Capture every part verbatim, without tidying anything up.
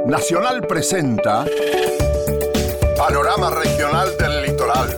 Nacional presenta Panorama Regional del Litoral.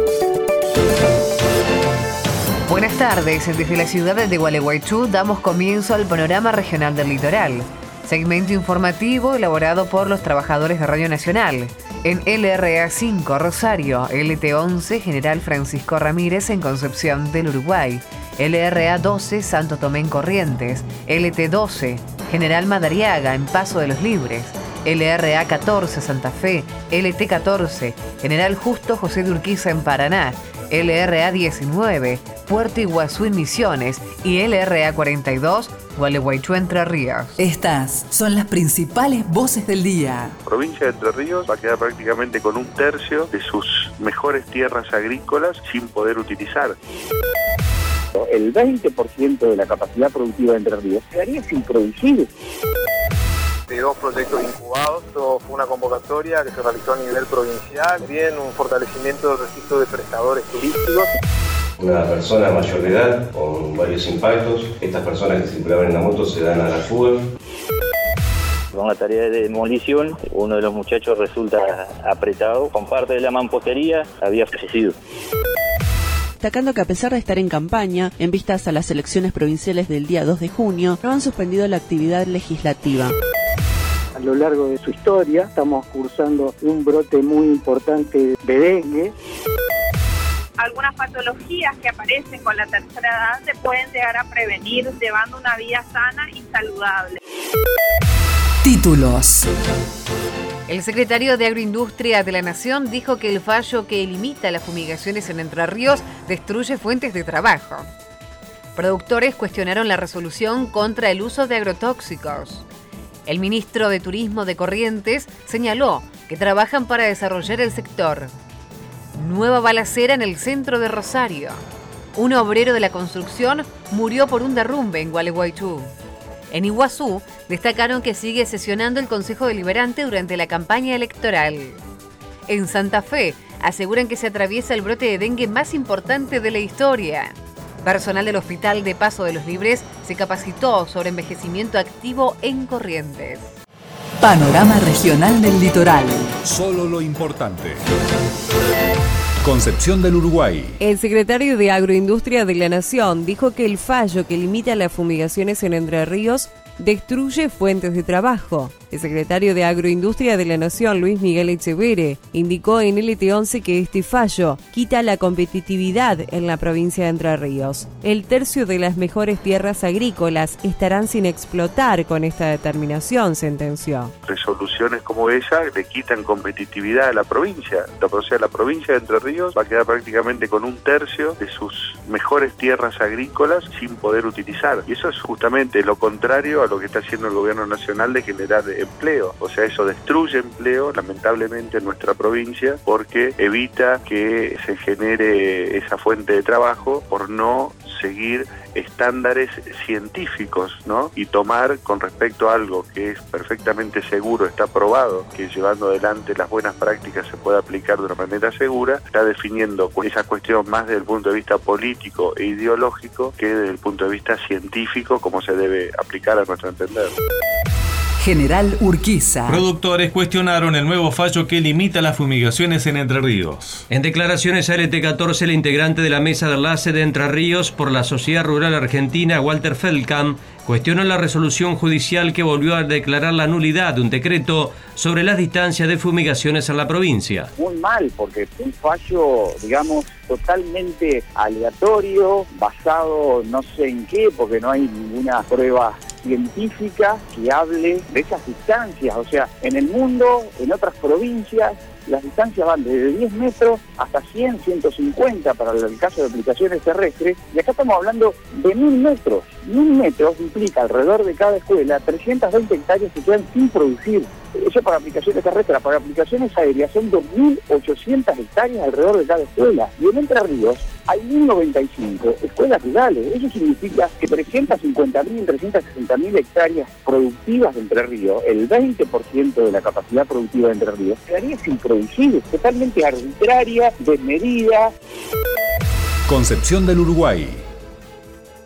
Buenas tardes, desde la ciudad de Gualeguaychú damos comienzo al Panorama Regional del Litoral, segmento informativo elaborado por los trabajadores de Radio Nacional. En L R A cinco Rosario, L T once General Francisco Ramírez en Concepción del Uruguay, L R A doce Santo Tomé en Corrientes, L T doce General Madariaga en Paso de los Libres, L R A catorce Santa Fe, L T catorce General Justo José de Urquiza en Paraná, L R A diecinueve Puerto Iguazú en Misiones y L R A cuarenta y dos Gualeguaychú Entre Ríos. Estas son las principales voces del día. La provincia de Entre Ríos va a quedar prácticamente con un tercio de sus mejores tierras agrícolas sin poder utilizar. El veinte por ciento de la capacidad productiva de Entre Ríos quedaría sin producir. De dos proyectos incubados, esto fue una convocatoria que se realizó a nivel provincial, bien un fortalecimiento del registro de prestadores turísticos. Una persona mayor de edad con varios impactos, estas personas que circulaban en la moto se dan a la fuga. Con la tarea de demolición, uno de los muchachos resulta apretado, con parte de la mampostería había fallecido. Destacando que a pesar de estar en campaña, en vistas a las elecciones provinciales del día dos de junio, no han suspendido la actividad legislativa. A lo largo de su historia estamos cursando un brote muy importante de dengue. Algunas patologías que aparecen con la tercera edad se pueden llegar a prevenir llevando una vida sana y saludable. Títulos. El secretario de Agroindustria de la Nación dijo que el fallo que limita las fumigaciones en Entre Ríos destruye fuentes de trabajo. Productores cuestionaron la resolución contra el uso de agrotóxicos. El ministro de Turismo de Corrientes señaló que trabajan para desarrollar el sector. Nueva balacera en el centro de Rosario. Un obrero de la construcción murió por un derrumbe en Gualeguaychú. En Iguazú, destacaron que sigue sesionando el Consejo Deliberante durante la campaña electoral. En Santa Fe, aseguran que se atraviesa el brote de dengue más importante de la historia. Personal del Hospital de Paso de los Libres se capacitó sobre envejecimiento activo en Corrientes. Panorama Regional del Litoral. Solo lo importante. Concepción del Uruguay. El secretario de Agroindustria de la Nación dijo que el fallo que limita las fumigaciones en Entre Ríos destruye fuentes de trabajo. El secretario de Agroindustria de la Nación, Luis Miguel Echeverre, indicó en L T once que este fallo quita la competitividad en la provincia de Entre Ríos. El tercio de las mejores tierras agrícolas estarán sin explotar con esta determinación, sentenció. Resoluciones como esa le quitan competitividad a la provincia. O sea, la provincia de Entre Ríos va a quedar prácticamente con un tercio de sus mejores tierras agrícolas sin poder utilizar. Y eso es justamente lo contrario a lo que está haciendo el gobierno nacional de generar empleo. O sea, eso destruye empleo, lamentablemente, en nuestra provincia, porque evita que se genere esa fuente de trabajo por no seguir estándares científicos, ¿no? Y tomar con respecto a algo que es perfectamente seguro, está probado, que llevando adelante las buenas prácticas se puede aplicar de una manera segura, está definiendo esa cuestión más desde el punto de vista político e ideológico que desde el punto de vista científico, como se debe aplicar a nuestro entender. General Urquiza. Productores cuestionaron el nuevo fallo que limita las fumigaciones en Entre Ríos. En declaraciones a L T catorce, el integrante de la mesa de enlace de Entre Ríos por la Sociedad Rural Argentina, Walter Feldkamp, cuestionó la resolución judicial que volvió a declarar la nulidad de un decreto sobre las distancias de fumigaciones en la provincia. Muy mal, porque un fallo, digamos, totalmente aleatorio, basado no sé en qué, porque no hay ninguna prueba científica que hable de esas distancias. O sea, en el mundo, en otras provincias, las distancias van desde diez metros hasta cien, ciento cincuenta para el caso de aplicaciones terrestres, y acá estamos hablando de mil metros. Mil metros implica alrededor de cada escuela trescientas veinte hectáreas que quedan sin producir. Eso para aplicaciones terrestres, para aplicaciones aéreas son dos mil ochocientas hectáreas alrededor de cada escuela. Y en Entre Ríos hay mil noventa y cinco escuelas rurales. Eso significa que trescientas cincuenta mil, trescientas sesenta mil hectáreas productivas de Entre Ríos, el veinte por ciento de la capacidad productiva de Entre Ríos, quedaría sin producir, totalmente arbitraria, desmedida. Concepción del Uruguay.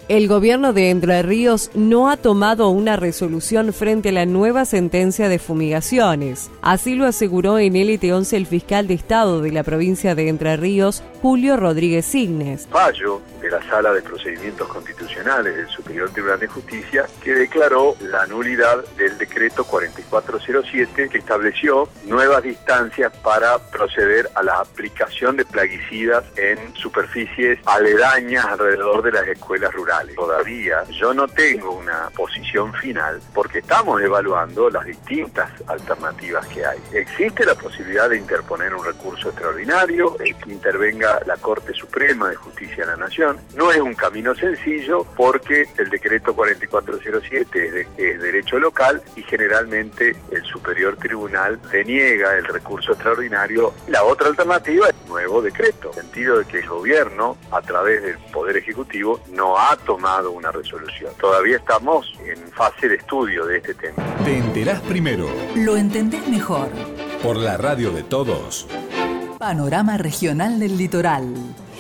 El gobierno de Entre Ríos no ha tomado una resolución frente a la nueva sentencia de fumigaciones. Así lo aseguró en L T once el fiscal de Estado de la provincia de Entre Ríos, Julio Rodríguez Signes. Fallo de la Sala de Procedimientos Constitucionales del Superior Tribunal de Justicia que declaró la nulidad del decreto cuarenta y cuatro cero siete que estableció nuevas distancias para proceder a la aplicación de plaguicidas en superficies aledañas alrededor de las escuelas rurales. Todavía yo no tengo una posición final porque estamos evaluando las distintas alternativas que hay. Existe la posibilidad de interponer un recurso extraordinario, el que intervenga la Corte Suprema de Justicia de la Nación. No es un camino sencillo porque el decreto cuarenta y cuatro cero siete es, de, es derecho local y generalmente el Superior Tribunal deniega el recurso extraordinario. La otra alternativa es un nuevo decreto, en el sentido de que el gobierno, a través del Poder Ejecutivo, no ha tomado una resolución. Todavía estamos en fase de estudio de este tema. Te enterás primero. Lo entendés mejor. Por la radio de todos. Panorama Regional del Litoral.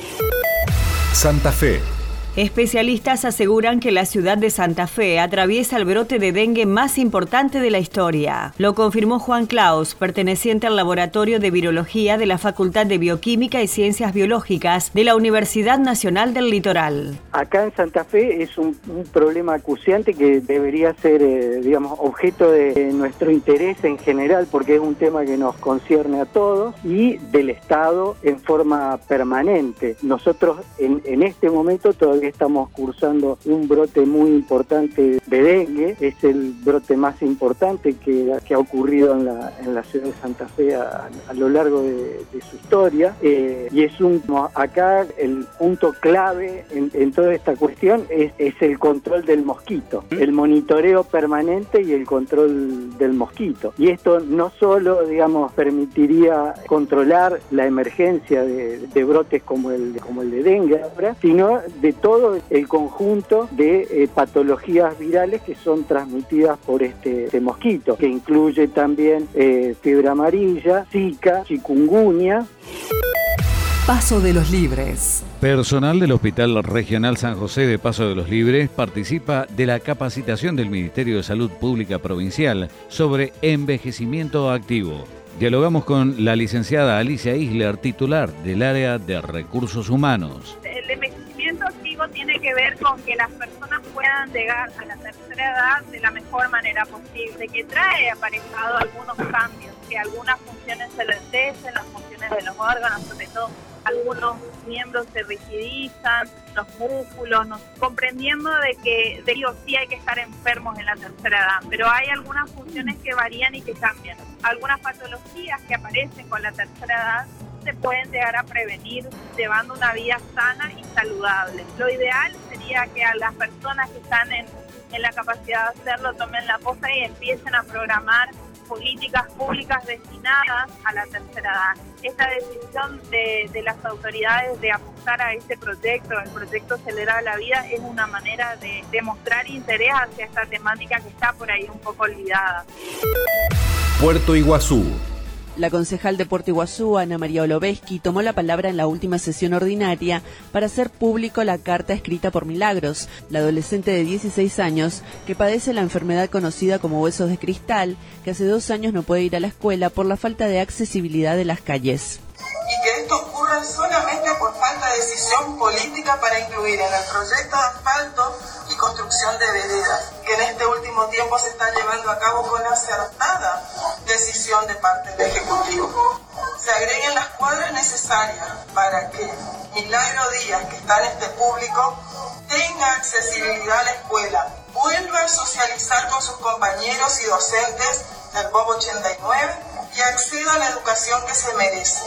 Santa Fe. Especialistas aseguran que la ciudad de Santa Fe atraviesa el brote de dengue más importante de la historia. Lo confirmó Juan Claus, perteneciente al Laboratorio de Virología de la Facultad de Bioquímica y Ciencias Biológicas de la Universidad Nacional del Litoral. Acá en Santa Fe es un, un problema acuciante que debería ser, eh, digamos, objeto de, de nuestro interés en general, porque es un tema que nos concierne a todos y del Estado en forma permanente. Nosotros en, en este momento todavía estamos cursando un brote muy importante de dengue. Es el brote más importante que, que ha ocurrido en la, en la ciudad de Santa Fe a, a lo largo de, de su historia. Eh, y es un acá el punto clave en, en toda esta cuestión es, es el control del mosquito, el monitoreo permanente y el control del mosquito. Y esto no solo, digamos, permitiría controlar la emergencia de, de brotes como el, como el de dengue ahora, sino de todo todo el conjunto de eh, patologías virales que son transmitidas por este, este mosquito, que incluye también eh, fiebre amarilla, zika, chikungunya. Paso de los Libres. Personal del Hospital Regional San José de Paso de los Libres participa de la capacitación del Ministerio de Salud Pública Provincial sobre envejecimiento activo. Dialogamos con la licenciada Alicia Isler, titular del área de Recursos Humanos. El envejecimiento activo tiene que ver con que las personas puedan llegar a la tercera edad de la mejor manera posible, que trae aparejado algunos cambios, que algunas funciones se lentecen, las funciones de los órganos, sobre todo algunos miembros se rigidizan, los músculos, no, comprendiendo de que de ellos sí hay que estar enfermos en la tercera edad, pero hay algunas funciones que varían y que cambian. Algunas patologías que aparecen con la tercera edad se pueden llegar a prevenir llevando una vida sana y saludable. Lo ideal sería que a las personas que están en, en la capacidad de hacerlo tomen la posta y empiecen a programar políticas públicas destinadas a la tercera edad. Esta decisión de, de las autoridades de apostar a este proyecto, el proyecto Celebrar la Vida, es una manera de, de mostrar interés hacia esta temática que está por ahí un poco olvidada. Puerto Iguazú. La concejal de Puerto Iguazú, Ana María Oloveski, tomó la palabra en la última sesión ordinaria para hacer público la carta escrita por Milagros, la adolescente de dieciséis años que padece la enfermedad conocida como huesos de cristal, que hace dos años no puede ir a la escuela por la falta de accesibilidad de las calles. Y que esto ocurra solamente por falta de decisión política para incluir en el proyecto de asfalto y construcción de veredas, que en este último tiempo se está llevando a cabo con acertada decisión de parte del Ejecutivo. Se agreguen las cuadras necesarias para que Milagro Díaz, que está en este público, tenga accesibilidad a la escuela, vuelva a socializar con sus compañeros y docentes del B O B ochenta y nueve y acceda a la educación que se merece.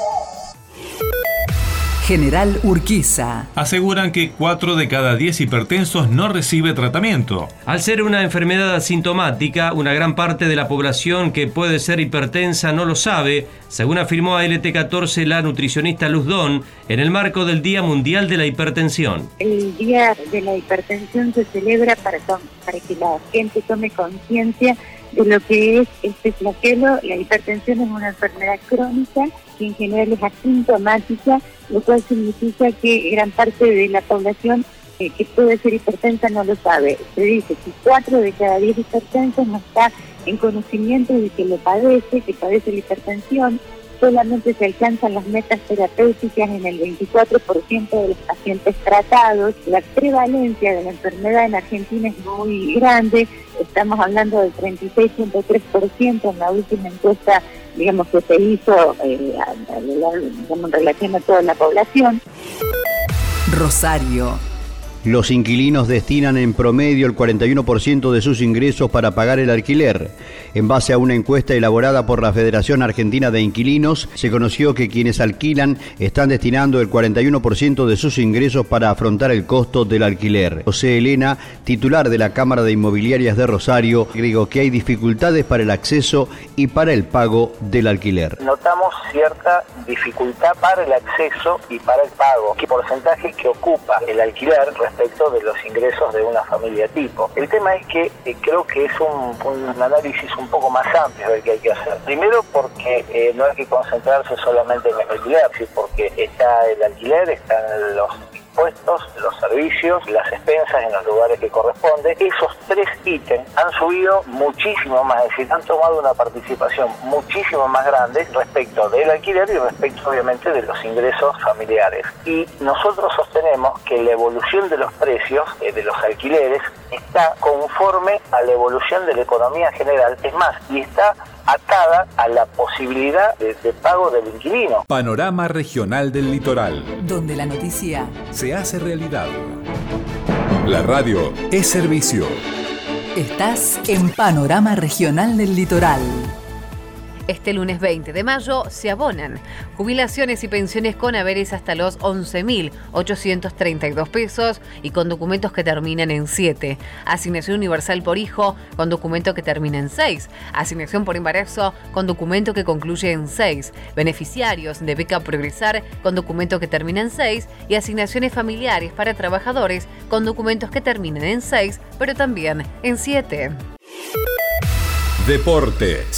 General Urquiza. Aseguran que cuatro de cada diez hipertensos no recibe tratamiento. Al ser una enfermedad asintomática, una gran parte de la población que puede ser hipertensa no lo sabe, según afirmó a L T catorce la nutricionista Luz Don, en el marco del Día Mundial de la Hipertensión. El Día de la Hipertensión se celebra para, para que la gente tome conciencia de lo que es este flagelo. La hipertensión es una enfermedad crónica que en general es asintomática, lo cual significa que gran parte de la población eh, que puede ser hipertensa no lo sabe. Se dice que cuatro de cada diez hipertensos no está en conocimiento de que lo padece, que padece la hipertensión. Solamente se alcanzan las metas terapéuticas en el veinticuatro por ciento de los pacientes tratados. La prevalencia de la enfermedad en Argentina es muy grande, estamos hablando del treinta y seis punto tres por ciento en la última encuesta, digamos, que se hizo eh, a, a, a, digamos, en relación a toda la población. Rosario. Los inquilinos destinan en promedio el cuarenta y uno por ciento de sus ingresos para pagar el alquiler. En base a una encuesta elaborada por la Federación Argentina de Inquilinos, se conoció que quienes alquilan están destinando el cuarenta y uno por ciento de sus ingresos para afrontar el costo del alquiler. José Elena, titular de la Cámara de Inmobiliarias de Rosario, agregó que hay dificultades para el acceso y para el pago del alquiler. Notamos cierta dificultad para el acceso y para el pago. ¿Qué porcentaje que ocupa el alquiler respecto de los ingresos de una familia tipo? El tema es que eh, creo que es un, un análisis un poco más amplio el que hay que hacer. Primero porque eh, no hay que concentrarse solamente en el alquiler, ¿sí? Porque está el alquiler, están los impuestos, los servicios, las expensas en los lugares que corresponde. Esos tres ítems han subido muchísimo más, es decir, han tomado una participación muchísimo más grande respecto del alquiler y respecto obviamente de los ingresos familiares. Y nosotros sostenemos que la evolución de los precios eh, de los alquileres está conforme a la evolución de la economía general, es más, y está atada a la posibilidad de, de pago del inquilino. Panorama Regional del Litoral. Donde la noticia se hace realidad. La radio es servicio. Estás en Panorama Regional del Litoral. Este lunes veinte de mayo se abonan jubilaciones y pensiones con haberes hasta los once mil ochocientos treinta y dos pesos y con documentos que terminan en siete. Asignación universal por hijo con documento que termina en seis. Asignación por embarazo con documento que concluye en seis. Beneficiarios de beca Progresar con documento que termina en seis y asignaciones familiares para trabajadores con documentos que terminan en seis, pero también en siete. Deportes.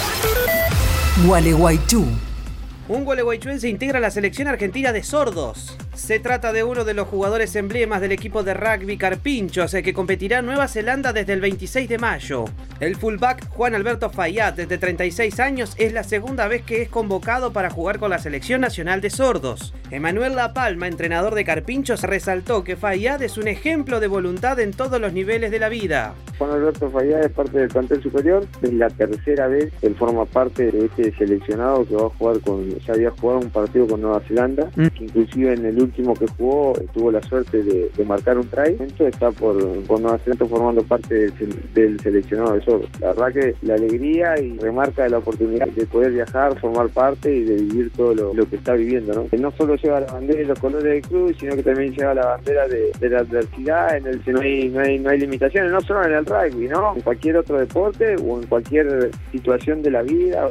Gualeguaychú. Un gualeguaychuense integra la selección argentina de sordos. Se trata de uno de los jugadores emblemas del equipo de rugby Carpinchos, que competirá en Nueva Zelanda desde el veintiséis de mayo. El fullback Juan Alberto Fayad, de treinta y seis años, es la segunda vez que es convocado para jugar con la selección nacional de sordos. Emanuel La Palma, entrenador de Carpinchos, resaltó que Fayad es un ejemplo de voluntad en todos los niveles de la vida. Juan Alberto Fayad es parte del plantel superior, es la tercera vez que él forma parte de este seleccionado que va a jugar con, ya había jugado un partido con Nueva Zelanda, mm. que inclusive en el último que jugó tuvo la suerte de, de marcar un try. Entonces está por, por Nueva Zelanda formando parte del, del seleccionado de sordos. La verdad que la alegría y remarca la oportunidad de poder viajar, formar parte y de vivir todo lo, lo que está viviendo, ¿no? Que no solo lleva la bandera y los colores del club, sino que también lleva la bandera de, de la adversidad, en el que no hay, no hay, no hay limitaciones, no solo en el rugby, ¿no? En cualquier otro deporte o en cualquier situación de la vida.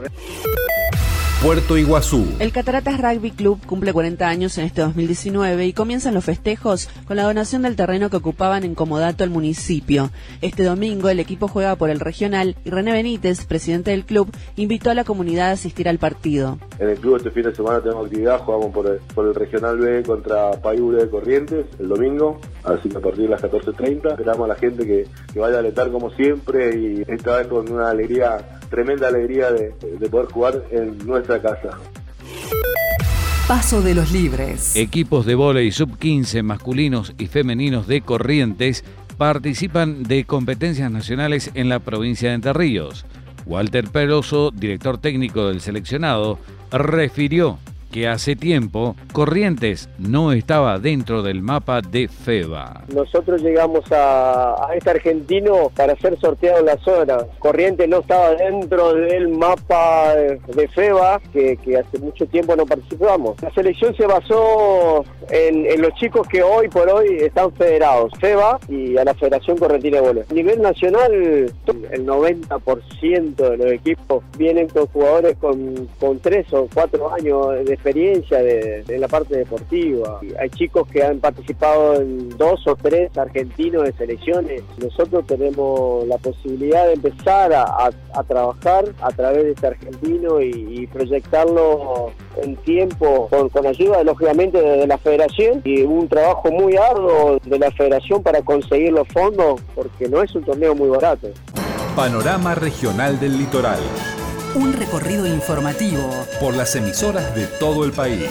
Puerto Iguazú. El Cataratas Rugby Club cumple cuarenta años en este dos mil diecinueve y comienzan los festejos con la donación del terreno que ocupaban en comodato al municipio. Este domingo el equipo juega por el regional y René Benítez, presidente del club, invitó a la comunidad a asistir al partido. En el club este fin de semana tenemos actividad, jugamos por el, por el regional B contra Paiure de Corrientes el domingo, así que a partir de las catorce treinta esperamos a la gente que, que vaya a alentar como siempre y esta vez con una alegría, tremenda alegría de, de poder jugar en nuestra casa. Paso de los Libres. Equipos de vóley sub quince masculinos y femeninos de Corrientes participan de competencias nacionales en la provincia de Entre Ríos. Walter Peroso, director técnico del seleccionado, refirió que hace tiempo Corrientes no estaba dentro del mapa de FEBA. Nosotros llegamos a, a este argentino para ser sorteado en la zona. Corrientes no estaba dentro del mapa de, de FEBA, que, que hace mucho tiempo no participamos. La selección se basó en, en los chicos que hoy por hoy están federados, FEBA y a la Federación Correntina de Vóley. A nivel nacional, el noventa por ciento de los equipos vienen con jugadores con, con tres o cuatro años de experiencia de, de la parte deportiva. Hay chicos que han participado en dos o tres argentinos de selecciones. Nosotros tenemos la posibilidad de empezar a, a, a trabajar a través de este argentino y, y proyectarlo en tiempo con, con ayuda, lógicamente, de, de la federación, y un trabajo muy arduo de la federación para conseguir los fondos, porque no es un torneo muy barato. Panorama Regional del Litoral. Un recorrido informativo por las emisoras de todo el país.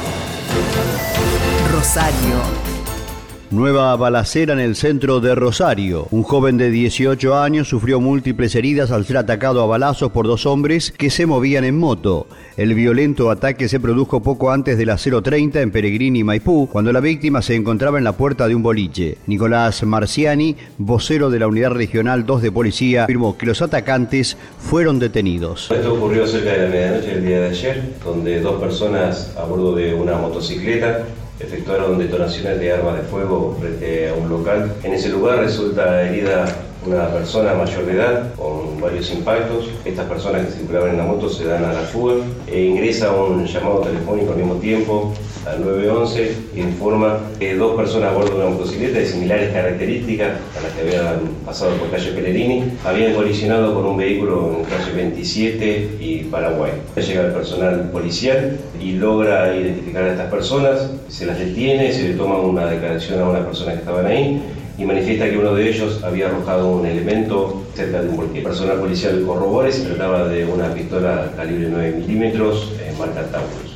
Rosario. Nueva balacera en el centro de Rosario. Un joven de dieciocho años sufrió múltiples heridas al ser atacado a balazos por dos hombres que se movían en moto. El violento ataque se produjo poco antes de las cero treinta en Peregrini y Maipú, cuando la víctima se encontraba en la puerta de un boliche. Nicolás Marciani, vocero de la Unidad Regional dos de Policía, afirmó que los atacantes fueron detenidos. Esto ocurrió cerca de la medianoche del día de ayer, donde dos personas a bordo de una motocicleta efectuaron detonaciones de armas de fuego frente a un local. En ese lugar resulta herida una persona mayor de edad con varios impactos. Estas personas que circulaban en la moto se dan a la fuga e ingresa un llamado telefónico al mismo tiempo al nueve once que informa que dos personas a bordo de una motocicleta de similares características a las que habían pasado por calle Pellegrini habían colisionado con un vehículo en calle veintisiete y Paraguay. Llega el personal policial y logra identificar a estas personas, se las detiene, se le toma una declaración a una persona que estaban ahí y manifiesta que uno de ellos había arrojado un elemento cerca de un volquete. El personal policial corrobora y se trataba de una pistola calibre nueve milímetros en marca Taurus.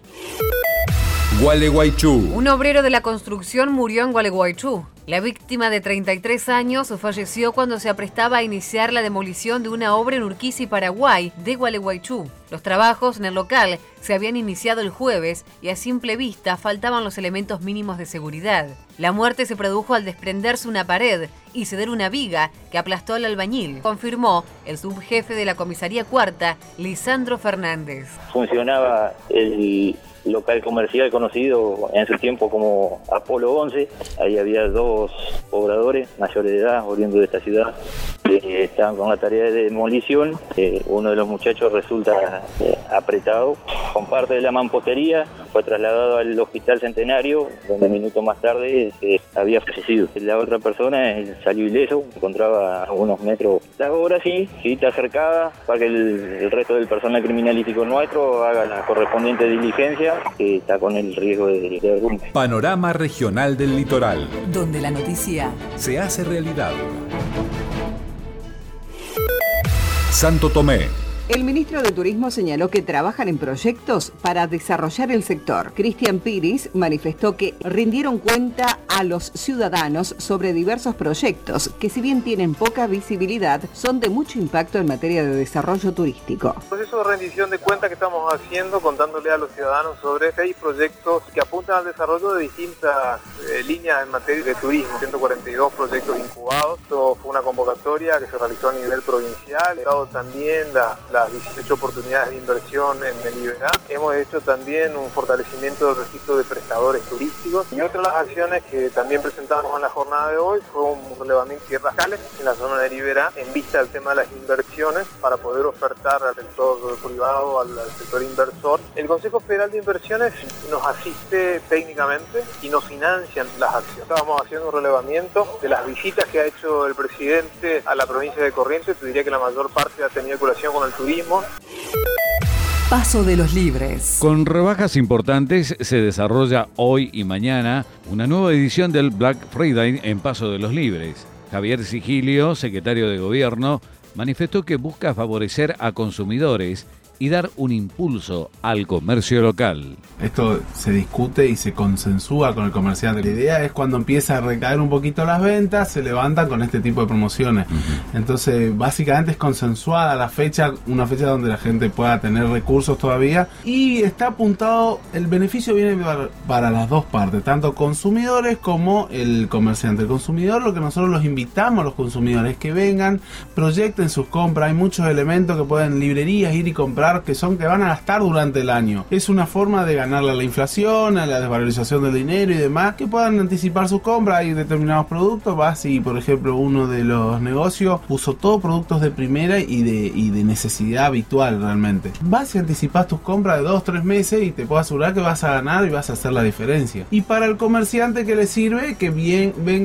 Gualeguaychú. Un obrero de la construcción murió en Gualeguaychú. La víctima de treinta y tres años falleció cuando se aprestaba a iniciar la demolición de una obra en Urquiza, Paraguay, de Gualeguaychú. Los trabajos en el local se habían iniciado el jueves y a simple vista faltaban los elementos mínimos de seguridad. La muerte se produjo al desprenderse una pared y ceder una viga que aplastó al albañil, confirmó el subjefe de la comisaría cuarta, Lisandro Fernández. Funcionaba el local comercial conocido en su tiempo como Apolo once. Ahí había dos obradores mayores de edad, oriundos de esta ciudad, que estaban con la tarea de demolición. Eh, uno de los muchachos resulta eh, apretado con parte de la mampostería, fue trasladado al Hospital Centenario, donde minutos más tarde eh, había fallecido. La otra persona eh, salió ileso, se encontraba a unos metros. La obra sí, sí está cercada para que el, el resto del personal criminalístico nuestro haga la correspondiente diligencia, que está con el riesgo de, de derrumbe. Panorama Regional del Litoral, donde la noticia se hace realidad. Santo Tomé. El ministro de Turismo señaló que trabajan en proyectos para desarrollar el sector. Cristian Piris manifestó que rindieron cuenta a los ciudadanos sobre diversos proyectos que, si bien tienen poca visibilidad, son de mucho impacto en materia de desarrollo turístico. El proceso de rendición de cuenta que estamos haciendo, contándole a los ciudadanos sobre seis proyectos que apuntan al desarrollo de distintas eh, líneas en materia de turismo. ciento cuarenta y dos proyectos incubados. Esto fue una convocatoria que se realizó a nivel provincial. He dado también la, las dieciocho oportunidades de inversión en el Iberá. Hemos hecho también un fortalecimiento del registro de prestadores turísticos. Y otra de las acciones que también presentamos en la jornada de hoy fue un relevamiento de tierras cales en la zona del Iberá en vista del tema de las inversiones para poder ofertar al sector privado, al, al sector inversor. El Consejo Federal de Inversiones nos asiste técnicamente y nos financian las acciones. Estábamos haciendo un relevamiento de las visitas que ha hecho el presidente a la provincia de Corrientes. Te diría que la mayor parte ha tenido vinculación con el turismo. Paso de los Libres. Con rebajas importantes se desarrolla hoy y mañana una nueva edición del Black Friday en Paso de los Libres. Javier Sigilio, secretario de Gobierno, manifestó que busca favorecer a consumidores y dar un impulso al comercio local. Esto se discute y se consensúa con el comerciante. La idea es cuando empieza a recaer un poquito las ventas, se levantan con este tipo de promociones. Uh-huh. Entonces, básicamente es consensuada la fecha, una fecha donde la gente pueda tener recursos todavía. Y está apuntado, el beneficio viene para, para las dos partes, tanto consumidores como el comerciante. El consumidor, lo que nosotros los invitamos a los consumidores, que vengan, proyecten sus compras. Hay muchos elementos que pueden librerías ir y comprar ahorrar, que son que van a gastar durante el año. Es una forma de ganarle a la inflación, a la desvalorización del dinero y demás, que puedan anticipar sus compras. Hay determinados productos, va, si por ejemplo uno de los negocios puso todos productos de primera y de, y de necesidad habitual realmente. Vas y anticipás tus compras de dos, tres meses y te puedo asegurar que vas a ganar y vas a hacer la diferencia. Y para el comerciante, ¿qué le sirve? Que bien venga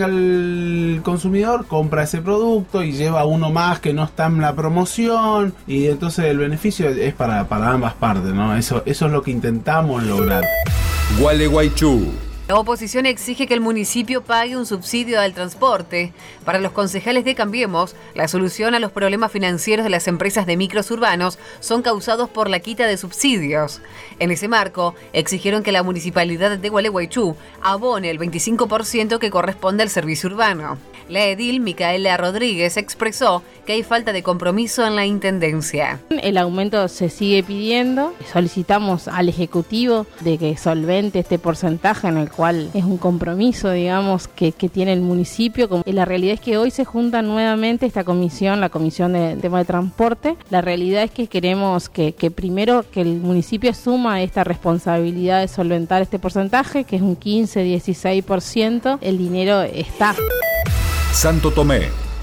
el consumidor, compra ese producto y lleva uno más que no está en la promoción, y entonces el beneficio es para, para ambas partes, ¿no? Eso, eso es lo que intentamos lograr. Gualeguaychú. La oposición exige que el municipio pague un subsidio al transporte. Para los concejales de Cambiemos, la solución a los problemas financieros de las empresas de micros urbanos son causados por la quita de subsidios. En ese marco, exigieron que la municipalidad de Gualeguaychú abone el veinticinco por ciento que corresponde al servicio urbano. La edil Micaela Rodríguez expresó que hay falta de compromiso en la intendencia. El aumento se sigue pidiendo. Solicitamos al Ejecutivo de que solvente este porcentaje, en el cual es un compromiso, digamos, que, que tiene el municipio. La realidad es que hoy se junta nuevamente esta comisión, la comisión de tema de transporte. La realidad es que queremos que, que primero que el municipio asuma esta responsabilidad de solventar este porcentaje, que es un quince a dieciséis por ciento. El dinero está. Santo Tomé.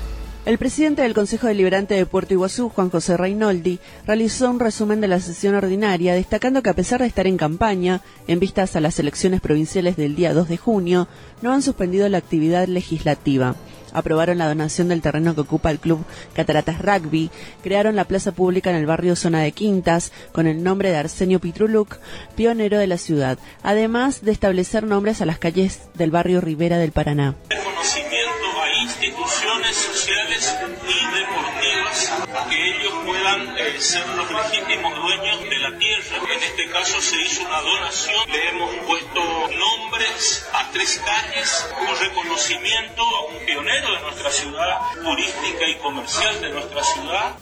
El presidente del Consejo Deliberante de Puerto Iguazú, Juan José Reinoldi, realizó un resumen de la sesión ordinaria, destacando que a pesar de estar en campaña, en vistas a las elecciones provinciales del día dos de junio, no han suspendido la actividad legislativa. Aprobaron la donación del terreno que ocupa el club Cataratas Rugby, crearon la plaza pública en el barrio Zona de Quintas, con el nombre de Arsenio Pitruluc, pionero de la ciudad, además de establecer nombres a las calles del barrio Rivera del Paraná. Reconocimiento a instituciones sociales y deportivas, que ellos puedan eh, ser los legítimos dueños de la tierra. En este caso se hizo una donación, le hemos puesto nombres a tres calles como reconocimiento a un pionero de nuestra ciudad, turística y comercial de nuestra ciudad.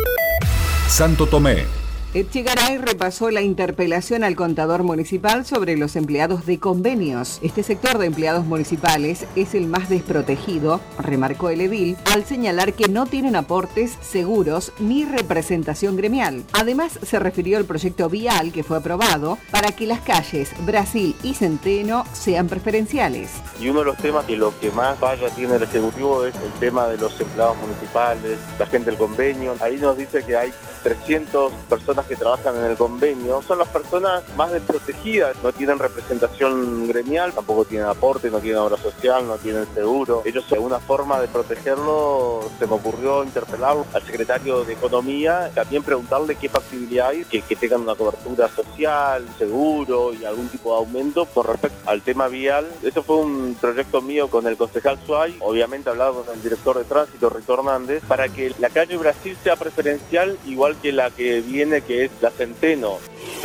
Santo Tomé. Echegaray repasó la interpelación al contador municipal sobre los empleados de convenios. Este sector de empleados municipales es el más desprotegido, remarcó el edil, al señalar que no tienen aportes, seguros ni representación gremial. Además, se refirió al proyecto vial que fue aprobado para que las calles Brasil y Centeno sean preferenciales. Y uno de los temas que lo que más falla tiene el Ejecutivo es el tema de los empleados municipales, la gente del convenio. Ahí nos dice que hay trescientas personas que trabajan en el convenio, son las personas más desprotegidas, no tienen representación gremial, tampoco tienen aporte, no tienen obra social, no tienen seguro. Ellos, una forma de protegerlo, se me ocurrió interpelarlo al secretario de Economía, también preguntarle qué factibilidad hay, que, que tengan una cobertura social, seguro y algún tipo de aumento con respecto al tema vial. Eso fue un proyecto mío con el concejal Suárez, obviamente hablado con el director de tránsito, Rito Hernández, para que la calle Brasil sea preferencial, igual que la que viene, que es la Centeno.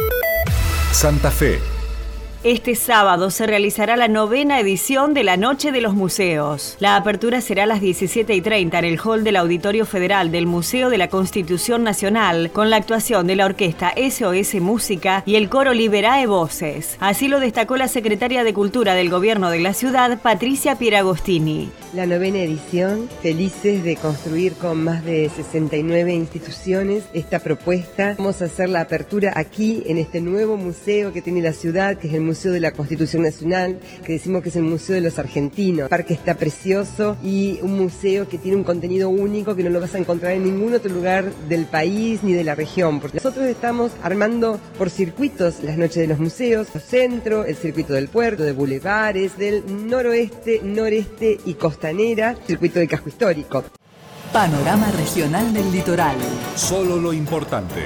Santa Fe. Este sábado se realizará la novena edición de la Noche de los Museos. La apertura será a las diecisiete y treinta en el hall del Auditorio Federal del Museo de la Constitución Nacional, con la actuación de la orquesta S O S Música y el coro Liberae Voces. Así lo destacó la secretaria de Cultura del Gobierno de la ciudad, Patricia Pieragostini. La novena edición, felices de construir con más de sesenta y nueve instituciones esta propuesta. Vamos a hacer la apertura aquí, en este nuevo museo que tiene la ciudad, que es el Museo de la Constitución Nacional, que decimos que es el Museo de los Argentinos. El parque está precioso y un museo que tiene un contenido único que no lo vas a encontrar en ningún otro lugar del país ni de la región, porque nosotros estamos armando por circuitos las noches de los museos, el centro, el circuito del puerto, de bulevares, del noroeste, noreste y costanera, circuito del casco histórico. Panorama regional del litoral. Solo lo importante.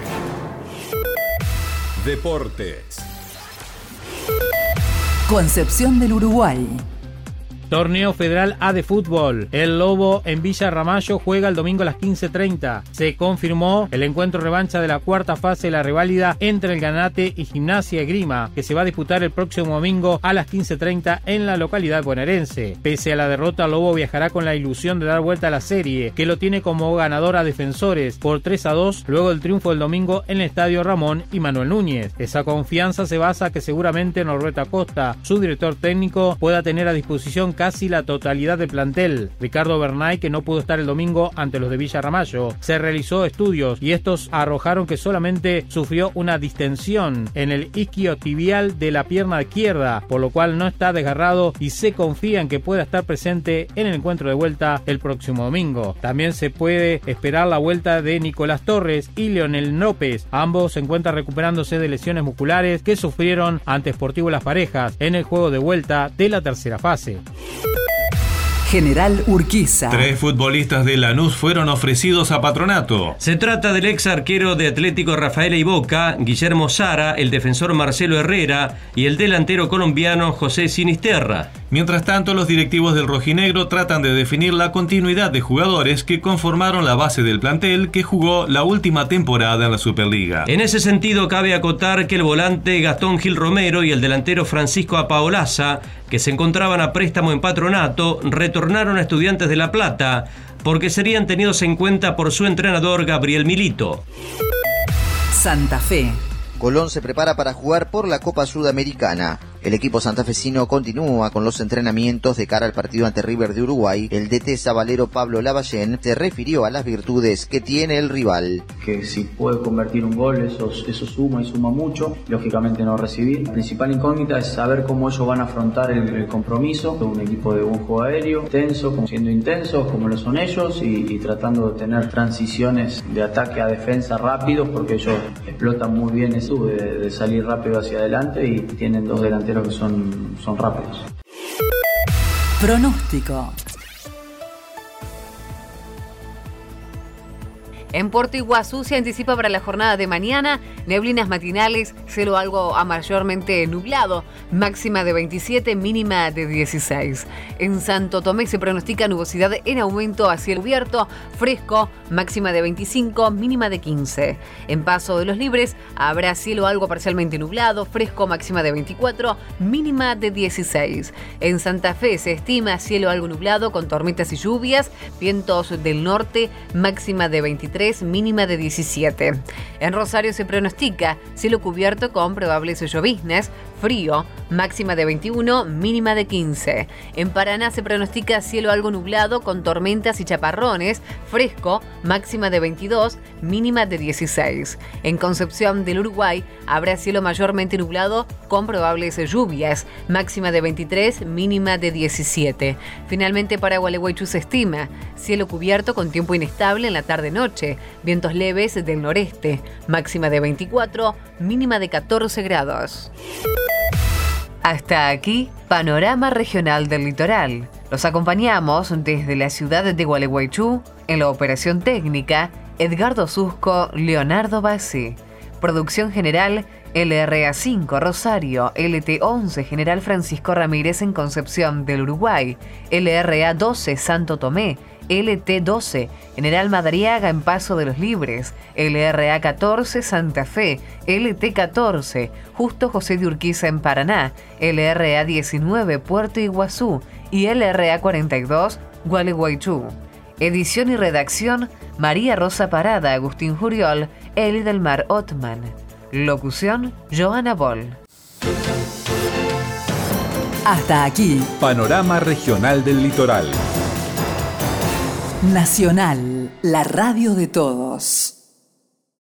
Deportes. Concepción del Uruguay. Torneo Federal A de fútbol. El Lobo en Villa Ramallo juega el domingo a las quince treinta. Se confirmó el encuentro revancha de la cuarta fase de la reválida entre el Granate y Gimnasia Esgrima, que se va a disputar el próximo domingo a las quince treinta en la localidad bonaerense. Pese a la derrota, Lobo viajará con la ilusión de dar vuelta a la serie, que lo tiene como ganador a Defensores por tres a dos luego del triunfo del domingo en el estadio Ramón y Manuel Núñez. Esa confianza se basa que seguramente Norberto Acosta, su director técnico, pueda tener a disposición casi la totalidad del plantel. Ricardo Bernay, que no pudo estar el domingo ante los de Villa Ramallo. Se realizó estudios y estos arrojaron que solamente sufrió una distensión en el isquiotibial de la pierna izquierda, por lo cual no está desgarrado y se confía en que pueda estar presente en el encuentro de vuelta el próximo domingo. También se puede esperar la vuelta de Nicolás Torres y Leonel López. Ambos se encuentran recuperándose de lesiones musculares que sufrieron ante Sportivo Las Parejas en el juego de vuelta de la tercera fase. General Urquiza. Tres futbolistas de Lanús fueron ofrecidos a Patronato. Se trata del ex arquero de Atlético Rafaela y Boca, Guillermo Sara, el defensor Marcelo Herrera y el delantero colombiano José Sinisterra. Mientras tanto, los directivos del rojinegro tratan de definir la continuidad de jugadores que conformaron la base del plantel que jugó la última temporada en la Superliga. En ese sentido, cabe acotar que el volante Gastón Gil Romero y el delantero Francisco Apaolaza, que se encontraban a préstamo en Patronato, retornaron a Estudiantes de La Plata porque serían tenidos en cuenta por su entrenador Gabriel Milito. Santa Fe. Colón se prepara para jugar por la Copa Sudamericana. El equipo santafesino continúa con los entrenamientos de cara al partido ante River de Uruguay. El D T sabalero Pablo Lavallén se refirió a las virtudes que tiene el rival. Que si puede convertir un gol, eso, eso suma y suma mucho. Lógicamente no recibir. La principal incógnita es saber cómo ellos van a afrontar el, el compromiso. Un equipo de buen juego aéreo, intenso, siendo intensos como lo son ellos y, y tratando de tener transiciones de ataque a defensa rápidos, porque ellos explotan muy bien eso de, de salir rápido hacia adelante y tienen dos delanteros que son, son rápidos. Pronóstico. En Puerto Iguazú se anticipa para la jornada de mañana neblinas matinales, cielo algo a mayormente nublado, máxima de veintisiete, mínima de dieciséis. En Santo Tomé se pronostica nubosidad en aumento a cielo cubierto, fresco, máxima de veinticinco, mínima de quince. En Paso de los Libres habrá cielo algo parcialmente nublado, fresco, máxima de veinticuatro, mínima de dieciséis. En Santa Fe se estima cielo algo nublado con tormentas y lluvias, vientos del norte, máxima de veintitrés, mínima de diecisiete. En Rosario se pronostica cielo cubierto con probables lloviznas, frío, máxima de veintiuno, mínima de quince. En Paraná se pronostica cielo algo nublado con tormentas y chaparrones, fresco, máxima de veintidós, mínima de dieciséis. En Concepción del Uruguay habrá cielo mayormente nublado con probables lluvias, máxima de veintitrés, mínima de diecisiete. Finalmente para Gualeguaychú se estima cielo cubierto con tiempo inestable en la tarde-noche, vientos leves del noreste, máxima de veinticuatro, mínima de catorce grados. Hasta aquí, Panorama Regional del Litoral. Los acompañamos desde la ciudad de Gualeguaychú, en la operación técnica, Edgardo Susco, Leonardo Bassi. Producción general, L R A cinco Rosario, L T once General Francisco Ramírez en Concepción del Uruguay, L R A doce Santo Tomé, L T doce General Madariaga en Paso de los Libres, L R A catorce Santa Fe, L T catorce Justo José de Urquiza en Paraná, L R A diecinueve Puerto Iguazú y L R A cuarenta y dos Gualeguaychú. Edición y redacción María Rosa Parada, Agustín Juriol, Eli del Mar Otman. Locución Johanna Boll. Hasta aquí, Panorama Regional del Litoral. Nacional, la radio de todos.